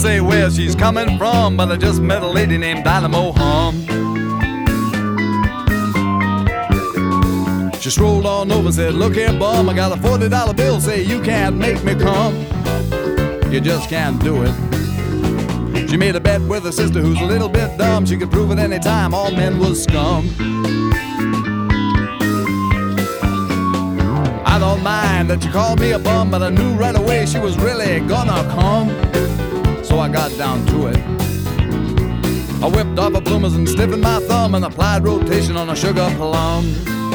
say where she's coming from, but I just met a lady named Dynamo Hum. She strolled on over and said, look here, bum, I got a $40 bill, say you can't make me come. You just can't do it. She made a bet with her sister who's a little bit dumb. She could prove at any time all men was scum. I don't mind that you called me a bum, but I knew right away she was really gonna come. So I got down to it. I whipped off her bloomers and stiffened my thumb and applied rotation on a sugar plum.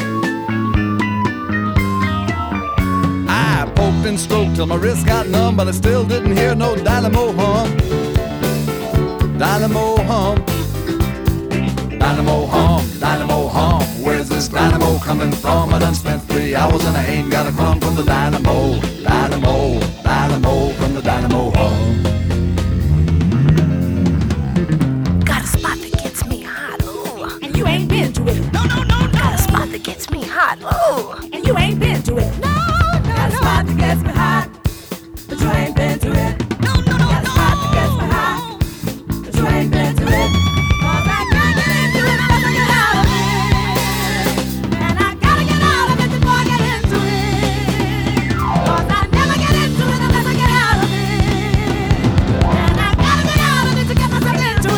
I poked and stroked till my wrist got numb, but I still didn't hear no Dynamo Hum. Dynamo Hum. Dynamo Hum, Dynamo Hum. Where's this dynamo coming from? I done spent 3 hours and I ain't got a crumb from the dynamo. Dynamo, dynamo from the Dynamo Hum. Got a spot that gets me hot, ooh, and you ain't been to it. No, no, no, no. Got a spot that gets me hot, ooh, and you ain't been to it. No, no, no. Got a spot that gets me hot, but you ain't been to it. No, no, no, got a spot that gets me hot, but you ain't been to it. Cause I can't get into it unless I get out of it. And I gotta get out of it before I get into it. Cause I never get into it unless I get out of it. And I gotta get out of it to get myself into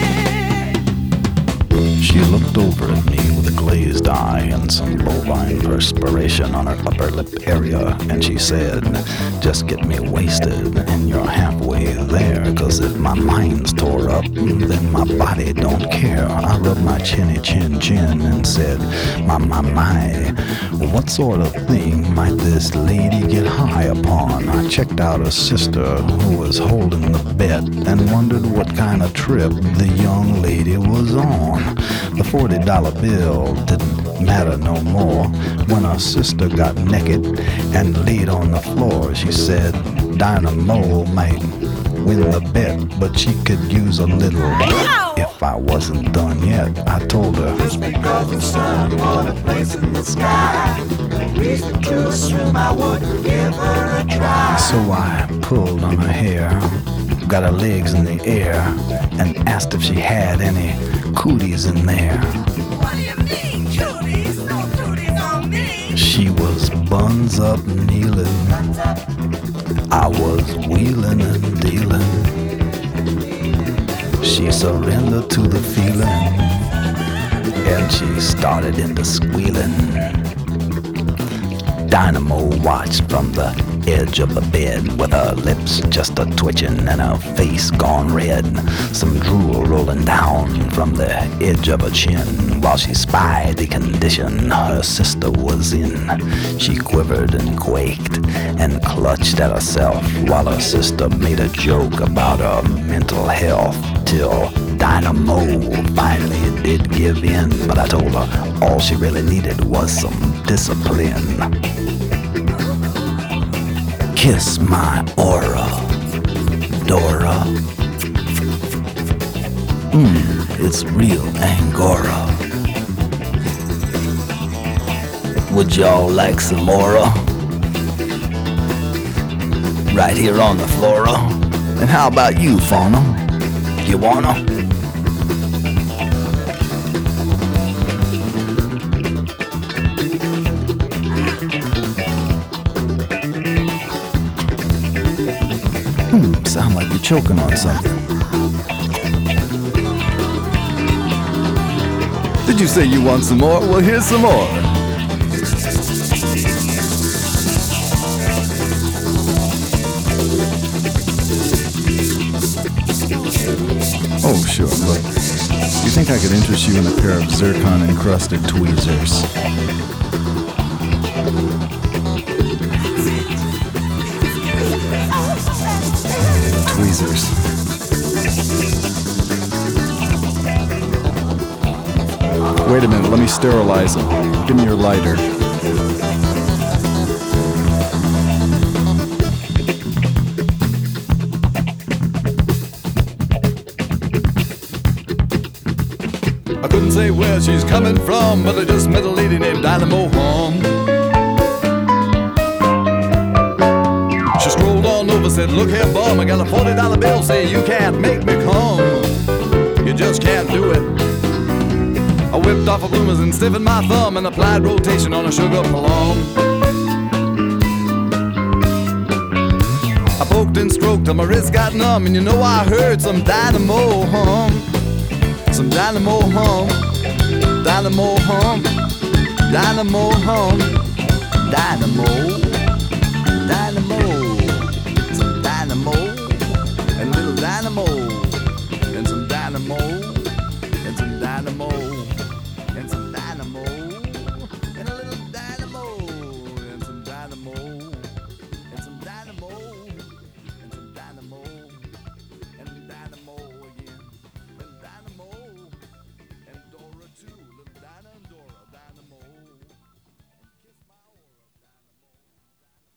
it. She looked over at me with a glazed eye and some bovine perspiration on her upper lip area, and she said, just get me wasted and you're halfway there, cause if my mind's tore up, then my body don't care. I rubbed my chinny chin chin and said, my, what sort of thing might this lady get high upon? I checked out her sister who was holding the bet and wondered what kind of trip the young lady was on. The $40 bill didn't matter no more when her sister got naked and laid on the floor. She said Dynamo might win the bet, but she could use a little. If I wasn't done yet, I told her, just because the sun want a place in the sky, reason to assume I would give her a try. So I pulled on her hair, got her legs in the air, and asked if she had any cooties in there. What do you mean, cooties? No cooties on me. She was buns up kneeling, I was wheeling and dealing. She surrendered to the feeling, and she started into squealing. Dynamo watched from the edge of the bed with her lips just a twitching and her face gone red, some drool rolling down from the edge of her chin while she spied the condition her sister was in. She quivered and quaked and clutched at herself while her sister made a joke about her mental health till Dynamo finally did give in, but I told her all she really needed was some discipline. Kiss my aura, Dora. It's real Angora. Would y'all like some more? Right here on the flora. And how about you, fauna? You wanna? Sound like you're choking on something. Did you say you want some more? Well, here's some more. Oh, sure, look. You think I could interest you in a pair of zircon-encrusted tweezers? Tweezers. Wait a minute, let me sterilize them. Give me your lighter. I couldn't say where she's coming from, but I just met a lady named Dynamo Hum. She strolled on over, said, look here, bum, I got a $40 bill, say you can't make me come. You just can't do it. I whipped off a bloomers and stiffened my thumb and applied rotation on a sugar plum. I poked and stroked till my wrist got numb, and you know I heard some dynamo hum. Some dynamo hum. Dynamo hum. Dynamo hum. Dynamo.